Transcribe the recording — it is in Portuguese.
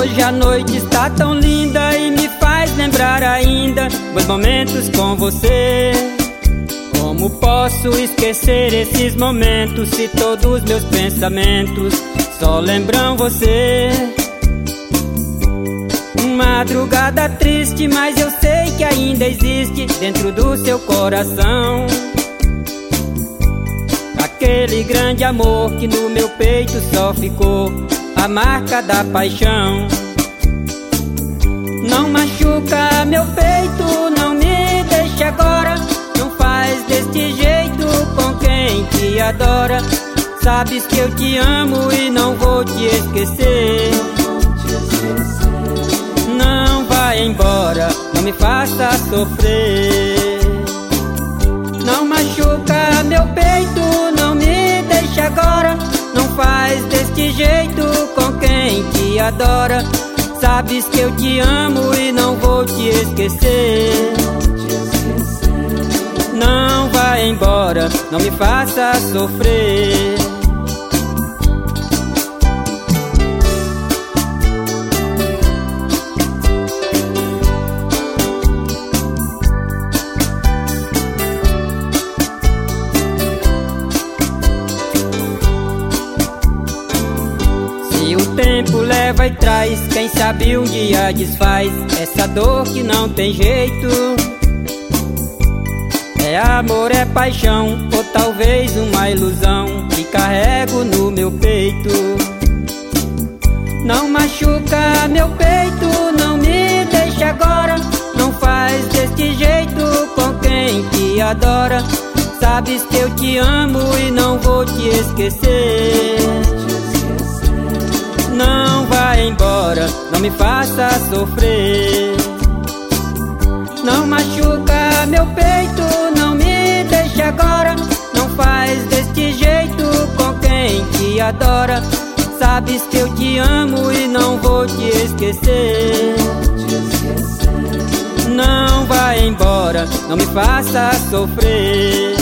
Hoje a noite está tão linda e me faz lembrar ainda bons momentos com você. Como posso esquecer esses momentos se todos meus pensamentos só lembram você? Madrugada triste, mas eu sei que ainda existe dentro do seu coração aquele grande amor que no meu peito só ficou a marca da paixão. Não machuca meu peito, não me deixe agora, não faz deste jeito com quem te adora. Sabes que eu te amo e não vou te esquecer. Não vai embora, não me faça sofrer. Não machuca meu peito, não me deixe agora, não faz deste jeito com quem te adora. Sabes que eu te amo e não vou te esquecer. Não vai embora, não me faça sofrer. O tempo leva e traz, quem sabe um dia desfaz essa dor que não tem jeito. É amor, é paixão, ou talvez uma ilusão que carrego no meu peito. Não machuca meu peito, não me deixe agora, não faz deste jeito com quem te adora. Sabes que eu te amo e não vou te esquecer. Não vai embora, não me faça sofrer. Não machuca meu peito, não me deixe agora, não faz deste jeito com quem te adora. Sabes que eu te amo e não vou te esquecer. Não vai embora, não me faça sofrer.